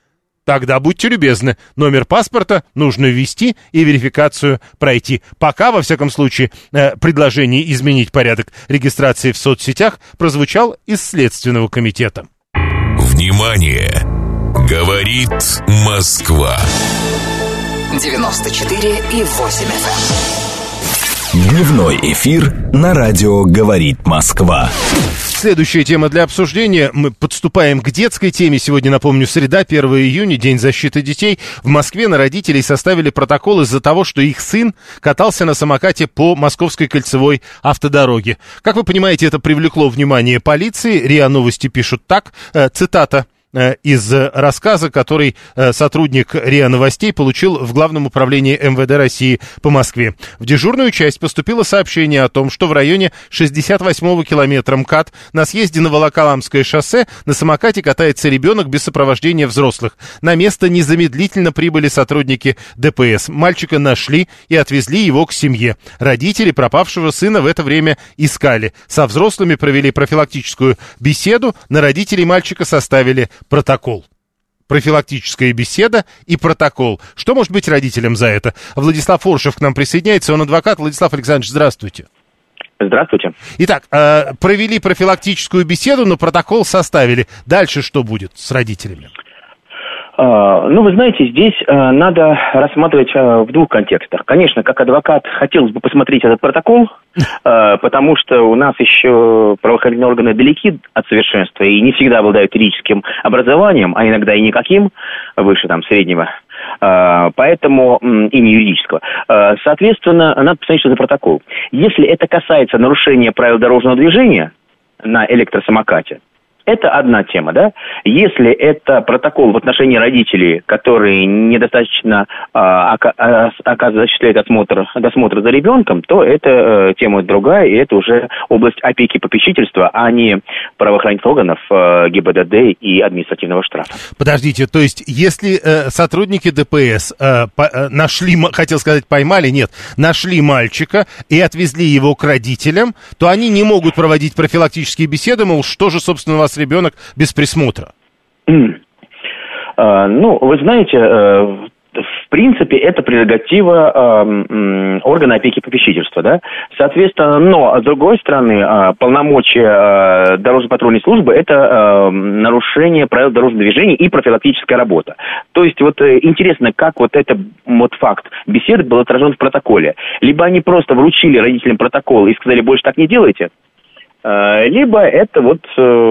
Тогда будьте любезны, номер паспорта нужно ввести и верификацию пройти. Пока, во всяком случае, э, предложение изменить порядок регистрации в соцсетях прозвучал из Следственного комитета. Внимание! Говорит Москва. девяносто четыре и восемь эф эм. Дневной эфир на радио «Говорит Москва». Следующая тема для обсуждения. Мы подступаем к детской теме. Сегодня, напомню, среда, первого июня, День защиты детей. В Москве на родителей составили протокол из-за того, что их сын катался на самокате по Московской кольцевой автодороге. Как вы понимаете, это привлекло внимание полиции. РИА Новости пишут так, э, цитата из рассказа, который сотрудник РИА Новостей получил в Главном управлении эм вэ дэ России по Москве. В дежурную часть поступило сообщение о том, что в районе шестьдесят восьмого километра МКАД на съезде на Волоколамское шоссе на самокате катается ребенок без сопровождения взрослых. На место незамедлительно прибыли сотрудники дэ пэ эс. Мальчика нашли и отвезли его к семье. Родители пропавшего сына в это время искали. Со взрослыми провели профилактическую беседу. На родителей мальчика составили протокол. Профилактическая беседа и протокол. Что может быть родителям за это? Владислав Форшев к нам присоединяется, он адвокат. Владислав Александрович, здравствуйте. Здравствуйте. Итак, провели профилактическую беседу, но протокол составили. Дальше что будет с родителями? Ну, вы знаете, здесь надо рассматривать в двух контекстах. Конечно, как адвокат хотелось бы посмотреть этот протокол, потому что у нас еще правоохранительные органы далеки от совершенства и не всегда обладают юридическим образованием, а иногда и никаким, выше там среднего, поэтому и не юридического. Соответственно, надо посмотреть, что за протокол. Если это касается нарушения правил дорожного движения на электросамокате, это одна тема, да? Если это протокол в отношении родителей, которые недостаточно а, ока- осуществляют осмотр, досмотр за ребенком, то это э, тема другая, и это уже область опеки и попечительства, а не правоохранительных органов э, гэ и бэ дэ дэ и административного штрафа. Подождите, то есть если э, сотрудники дэ пэ эс э, по, э, нашли, хотел сказать, поймали, нет, нашли мальчика и отвезли его к родителям, то они не могут проводить профилактические беседы, мол, что же, собственно, у вас ребенок без присмотра? Mm. Uh, ну, вы знаете, uh, в принципе, это прерогатива uh, органа опеки и попечительства, да? Соответственно, но, с другой стороны, uh, полномочия uh, дорожно-патрульной службы – это uh, нарушение правил дорожного движения и профилактическая работа. То есть, вот uh, интересно, как вот этот вот факт беседы был отражен в протоколе. Либо они просто вручили родителям протокол и сказали, больше так не делайте, либо это вот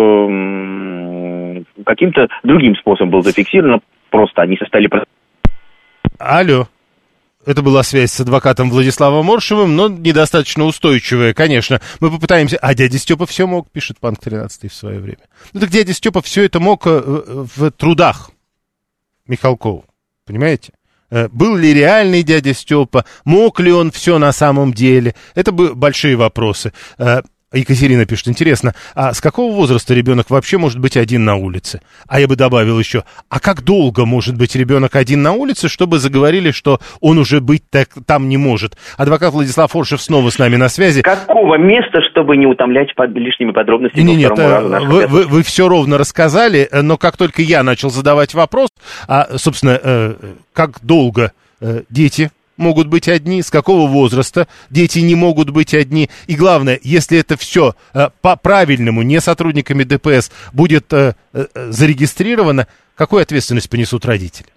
э, каким-то другим способом было зафиксировано, просто они составили... Алло. Это была связь с адвокатом Владиславом Моршевым, но недостаточно устойчивая, конечно. Мы попытаемся... А дядя Степа все мог, пишет Панк тринадцатый в свое время. Ну так дядя Степа все это мог в трудах Михалкова, понимаете? Был ли реальный дядя Степа? Мог ли он все на самом деле? Это бы большие вопросы. Екатерина пишет, интересно, а с какого возраста ребенок вообще может быть один на улице? А я бы добавил еще, а как долго может быть ребенок один на улице, чтобы заговорили, что он уже быть так, там не может? Адвокат Владислав Форшев снова с нами на связи. Какого места, чтобы не утомлять под лишними подробностями? Нет, нет, вы, вы, вы все ровно рассказали, но как только я начал задавать вопрос, а, собственно, как долго дети могут быть одни, с какого возраста дети не могут быть одни. И главное, если это все э, по-правильному, не сотрудниками дэ пэ эс, будет э, э, зарегистрировано, какую ответственность понесут родители?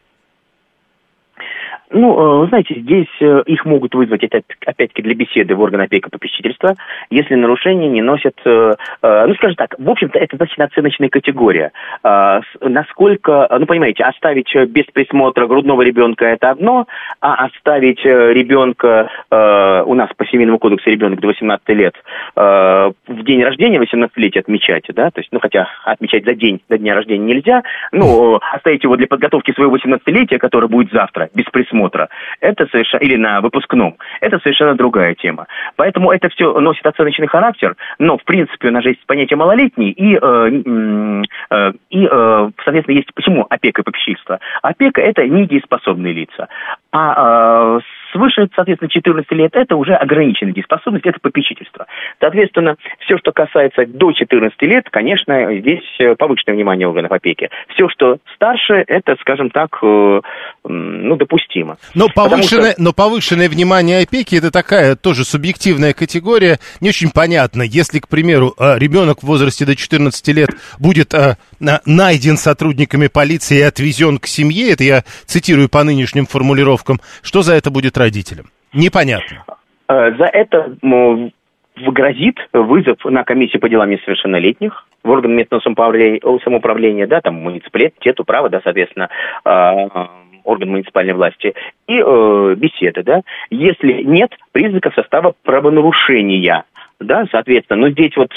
Ну, знаете, здесь их могут вызвать, это, опять-таки, для беседы в орган опеки и попечительства, если нарушения не носят, ну, скажем так, в общем-то, это достаточно оценочная категория. Насколько, ну, понимаете, оставить без присмотра грудного ребенка – это одно, а оставить ребенка, у нас по Семейному кодексу ребенок до восемнадцати лет, в день рождения восемнадцатилетия отмечать, да, то есть, ну, хотя отмечать за день до дня рождения нельзя, ну, оставить его для подготовки своего восемнадцатилетия, которое будет завтра, без присмотра, это совершенно, или на выпускном, это совершенно другая тема. Поэтому это все носит оценочный характер, но, в принципе, у нас же есть понятие малолетний, и, э, э, и э, соответственно, есть почему опека и попечительство. Опека – это недееспособные лица, а э, свыше, соответственно, четырнадцати лет, это уже ограниченная дееспособность, это попечительство. Соответственно, все, что касается до четырнадцати лет, конечно, здесь повышенное внимание органов опеки. Все, что старше, это, скажем так, ну, допустимо. Но повышенное, что... но повышенное внимание опеки, это такая тоже субъективная категория, не очень понятно. Если, к примеру, ребенок в возрасте до четырнадцати лет будет найден сотрудниками полиции и отвезен к семье, это я цитирую по нынешним формулировкам, что за это будет родителям? Непонятно. За это грозит вызов на комиссию по делам несовершеннолетних в орган местного самоуправления, самоуправления, да, там муниципалитет, управа, да, соответственно, орган муниципальной власти, и э, беседа, да. Если нет признаков состава правонарушения, да, соответственно, но здесь вот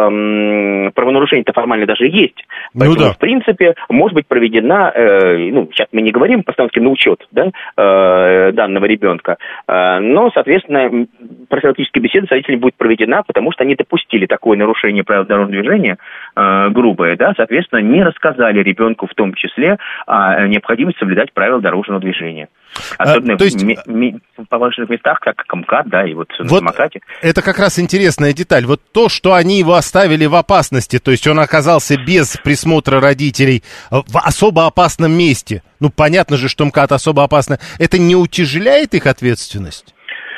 эм, правонарушение-то формально даже есть. Поэтому, ну да. в принципе, может быть проведена, э, ну, сейчас мы не говорим постановки на учет, да, э, данного ребенка, э, но, соответственно, профилактическая беседа с родителями будет проведена, потому что они допустили такое нарушение правил дорожного движения, э, грубое, да, соответственно, не рассказали ребенку в том числе о необходимости соблюдать правила дорожного движения. Особенно а, то есть... в, м- в повышенных местах, как МКАД, да, и вот на вот самокате. Это как раз интересная деталь. Вот то, что они его оставили в опасности, то есть он оказался без присмотра родителей в особо опасном месте. Ну, понятно же, что МКАД особо опасно. Это не утяжеляет их ответственность?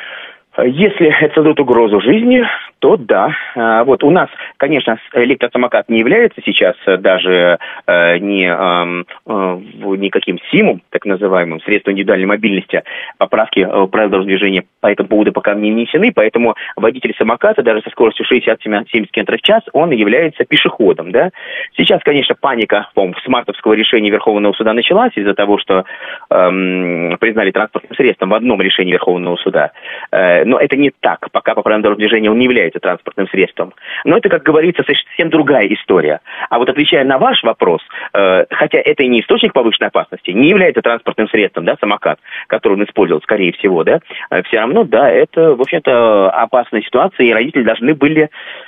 Если это создает угрозу жизни, то да. Вот у нас, конечно, электросамокат не является сейчас даже э, ни, э, э, никаким СИМом, так называемым, средством индивидуальной мобильности. Поправки э, правил дорожного движения по этому поводу пока не внесены, поэтому водитель самоката даже со скоростью шестьдесят-семьдесят километров в час, он является пешеходом, да. Сейчас, конечно, паника, по-моему, с мартовского решения Верховного суда началась из-за того, что э, признали транспортным средством в одном решении Верховного суда. Э, но это не так. Пока по правилам дорожного движения он не является транспортным средством. Но это, как говорится, совсем другая история. А вот отвечая на ваш вопрос, э, хотя это и не источник повышенной опасности, не является транспортным средством, да, самокат, который он использовал, скорее всего, да, э, все равно, да, это, в общем-то, опасная ситуация, и родители должны были,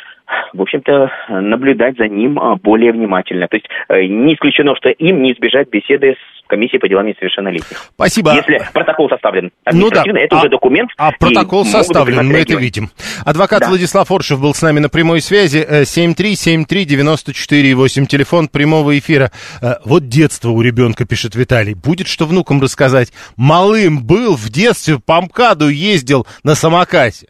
в общем-то, наблюдать за ним более внимательно. То есть э, не исключено, что им не избежать беседы с комиссии по делам несовершеннолетних. Спасибо. Если протокол составлен ну административно, да. это а, уже документ. А протокол составлен, мы это видим. Адвокат да. Владислав Оршев был с нами на прямой связи. семь три семь три девять четыре восемь, телефон прямого эфира. Вот детство у ребенка, пишет Виталий. Будет что внукам рассказать. Малым был в детстве, по МКАДу ездил на самокате.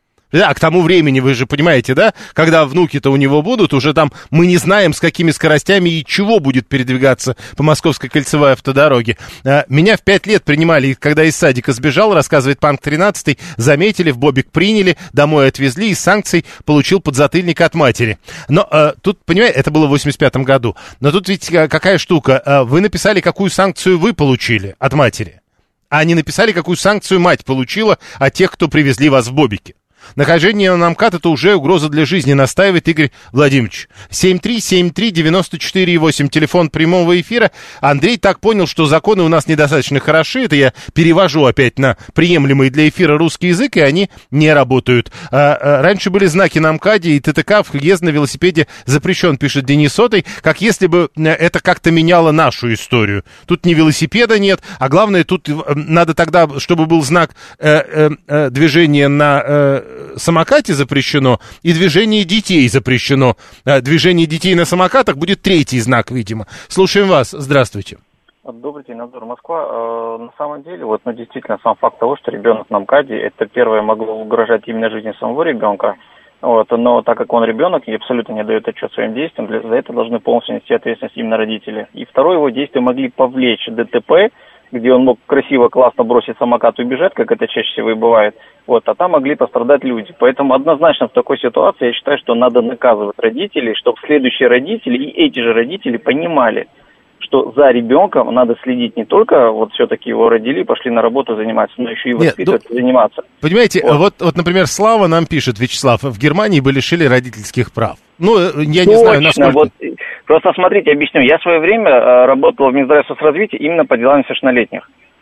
А к тому времени, вы же понимаете, да, когда внуки-то у него будут, уже там мы не знаем, с какими скоростями и чего будет передвигаться по Московской кольцевой автодороге. Меня в пять лет принимали, когда из садика сбежал, рассказывает Панк тринадцатый, заметили, в бобик приняли, домой отвезли, из санкций получил подзатыльник от матери. Но э, тут, понимаете, это было в восемьдесят пятом году, но тут ведь какая штука, э, вы написали, какую санкцию вы получили от матери, а не написали, какую санкцию мать получила от тех, кто привезли вас в бобике. Нахождение на МКАД — это уже угроза для жизни, настаивает Игорь Владимирович. семь три семь три девять четыре восемь, телефон прямого эфира. Андрей так понял, что законы у нас недостаточно хороши. Это я перевожу опять на приемлемый для эфира русский язык, и они не работают. А, а, раньше были знаки на МКАДе, и ТТК въезд на велосипеде запрещен, пишет Денис Сотый, как если бы это как-то меняло нашу историю. Тут ни велосипеда нет, а главное, тут надо тогда, чтобы был знак э, э, э, движения на... Э, самокате запрещено, и движение детей запрещено. Движение детей на самокатах будет третий знак, видимо. Слушаем вас. Здравствуйте. Добрый день, Назар, Москва. На самом деле, вот, ну, действительно, сам факт того, что ребенок на МКАДе, это первое могло угрожать именно жизни самого ребенка. Вот, но так как он ребенок и абсолютно не дает отчет своим действиям, для, за это должны полностью нести ответственность именно родители. И второе, его действия могли повлечь ДТП, где он мог красиво, классно бросить самокат и убежать, как это чаще всего и бывает, вот, а там могли пострадать люди. Поэтому однозначно в такой ситуации я считаю, что надо наказывать родителей, чтобы следующие родители и эти же родители понимали, что за ребенком надо следить не только, вот все-таки его родили, пошли на работу заниматься, но еще и воспитывать, Нет, ну, заниматься. Понимаете, вот. Вот, вот, например, Слава нам пишет, Вячеслав, в Германии бы лишили родительских прав. Ну, я не Точно, знаю, насколько... Вот, просто смотрите, объясню. Я в свое время работал в Минздраве соцразвития именно по делам несовершеннолетних.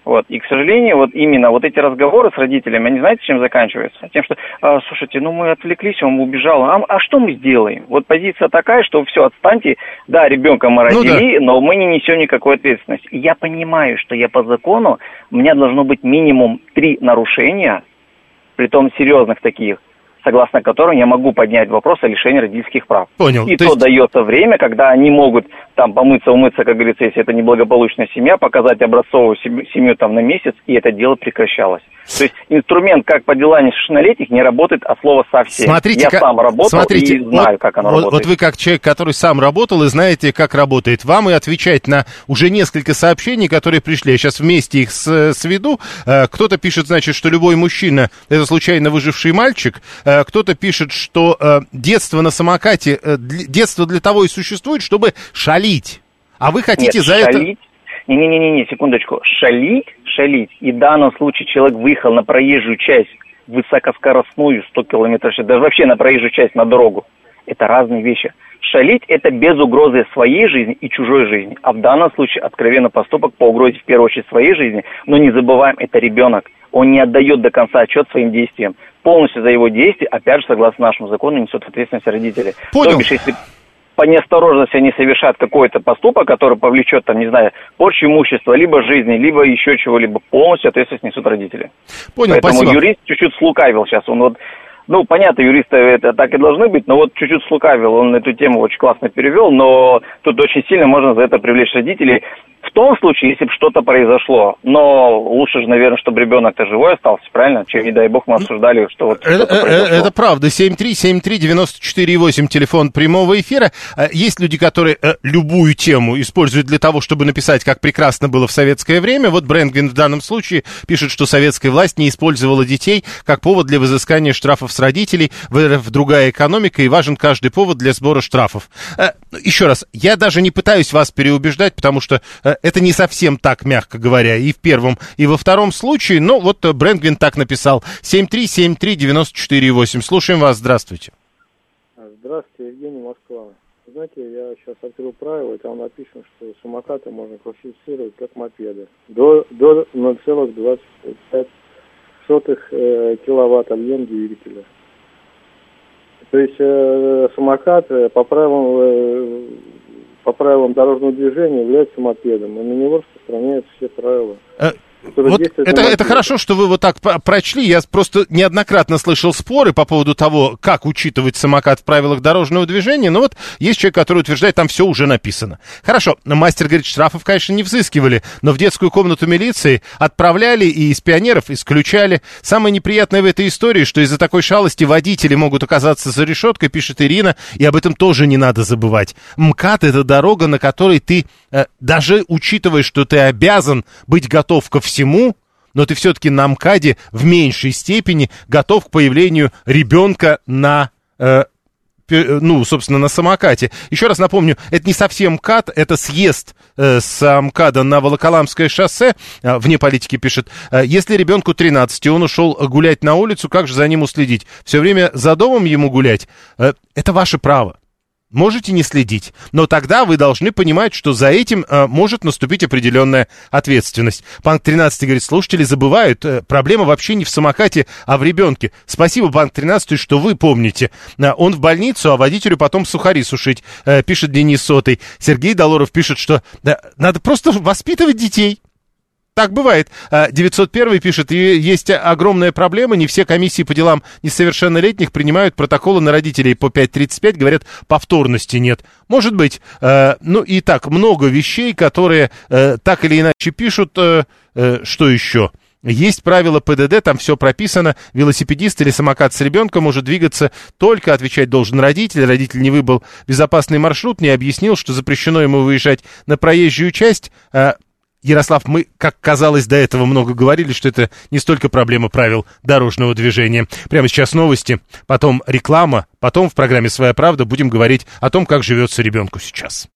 Вот. И, к сожалению, вот именно вот эти разговоры с родителями, они знаете, чем заканчиваются? Тем, что, а, слушайте, ну мы отвлеклись, он убежал, а, а что мы сделаем? Вот позиция такая, что все, отстаньте, да, ребенка мы родили, ну, да. но мы не несем никакой ответственности. И я понимаю, что я по закону, у меня должно быть минимум три нарушения, притом серьезных таких, согласно которым я могу поднять вопрос о лишении родительских прав. Понял. И то, то есть... дается время, когда они могут там помыться, умыться, как говорится, если это неблагополучная семья, показать образцовую семью, семью там на месяц, и это дело прекращалось. То есть инструмент, как по делу несовершеннолетних, не работает от слова совсем. Смотрите, я как... сам работал Смотрите, и знаю, вот, как оно вот, работает. Вот вы как человек, который сам работал и знаете, как работает, вам и отвечать на уже несколько сообщений, которые пришли. Я сейчас вместе их с, сведу. Кто-то пишет, значит, что любой мужчина — это случайно выживший мальчик. Кто-то пишет, что детство на самокате, детство для того и существует, чтобы шалить. А вы хотите Нет, за шалить? это... Не-не-не, секундочку. Шалить, шалить. И в данном случае человек выехал на проезжую часть, высокоскоростную, сто километров в час, даже вообще на проезжую часть, на дорогу. Это разные вещи. Шалить — это без угрозы своей жизни и чужой жизни. А в данном случае откровенно поступок по угрозе в первую очередь своей жизни. Но не забываем, это ребенок. Он не отдает до конца отчет своим действиям. Полностью за его действия, опять же, согласно нашему закону, несут ответственность родители. Понял. То бишь, если по неосторожности они совершат какой-то поступок, который повлечет, там, не знаю, порчу имущества, либо жизни, либо еще чего-либо, полностью ответственность несут родители. Понял, Поэтому спасибо. Юрист чуть-чуть слукавил сейчас. Он вот, ну, понятно, юристы это так и должны быть, но вот чуть-чуть слукавил. Он эту тему очень классно перевел, но тут очень сильно можно за это привлечь родителей. В том случае, если бы что-то произошло, но лучше же, наверное, чтобы ребенок-то живой остался, правильно? Чем, не дай бог, мы обсуждали, что вот это, что-то произошло. Это правда. семь три семь три девяносто четыре восемь, телефон прямого эфира. Есть люди, которые любую тему используют для того, чтобы написать, как прекрасно было в советское время. Вот Брэнгвин в данном случае пишет, что советская власть не использовала детей как повод для взыскания штрафов с родителей. В РФ другая экономика, и важен каждый повод для сбора штрафов. Еще раз, я даже не пытаюсь вас переубеждать, потому что это не совсем так, мягко говоря, и в первом, и во втором случае. Но вот Брэнгвин так написал. семь три семь три девяносто четыре восемь. Слушаем вас. Здравствуйте. Здравствуйте, Евгений, Москва. Знаете, я сейчас открыл правила, и там написано, что самокаты можно классифицировать как мопеды. До, до ноль целых двадцать пять сотых э, киловатт объем двигателя. То есть э, самокат э, по правилам э, по правилам дорожного движения является мопедом, и на него распространяются все правила. Вот это, это хорошо, что вы вот так прочли. Я просто неоднократно слышал споры по поводу того, как учитывать самокат в правилах дорожного движения. Но вот есть человек, который утверждает, там все уже написано. Хорошо, мастер говорит, штрафов, конечно, не взыскивали, но в детскую комнату милиции отправляли и из пионеров исключали. Самое неприятное в этой истории, что из-за такой шалости водители могут оказаться за решеткой, пишет Ирина, и об этом тоже не надо забывать. МКАД — это дорога, на которой ты, э, даже учитывая, что ты обязан быть готов ко всему, всему, но ты все-таки на МКАДе в меньшей степени готов к появлению ребенка на, э, пе, ну, собственно, на самокате. Еще раз напомню, это не совсем МКАД, это съезд э, с МКАДа на Волоколамское шоссе, э, вне политики пишет, э, если ребенку тринадцать, и он ушел гулять на улицу, как же за ним уследить? Все время за домом ему гулять? Э, это ваше право. Можете не следить, но тогда вы должны понимать, что за этим э, может наступить определенная ответственность. Банк тринадцать говорит, слушатели забывают, э, проблема вообще не в самокате, а в ребенке. Спасибо, Банк тринадцать, что вы помните. Э, он в больницу, а водителю потом сухари сушить, э, пишет Денис Сотый. Сергей Долоров пишет, что да, надо просто воспитывать детей. Так бывает. девятьсот один пишет, есть огромная проблема, не все комиссии по делам несовершеннолетних принимают протоколы на родителей по пять тридцать пять, говорят, повторности нет. Может быть. Ну и так, много вещей, которые так или иначе пишут. Что еще? Есть правила ПДД, там все прописано. Велосипедист или самокат с ребенком может двигаться только, отвечать должен родитель. Родитель не выбрал безопасный маршрут, не объяснил, что запрещено ему выезжать на проезжую часть. Ярослав, мы, как казалось, до этого много говорили, что это не столько проблема правил дорожного движения. Прямо сейчас новости, потом реклама, потом в программе «Своя правда» будем говорить о том, как живется ребенку сейчас.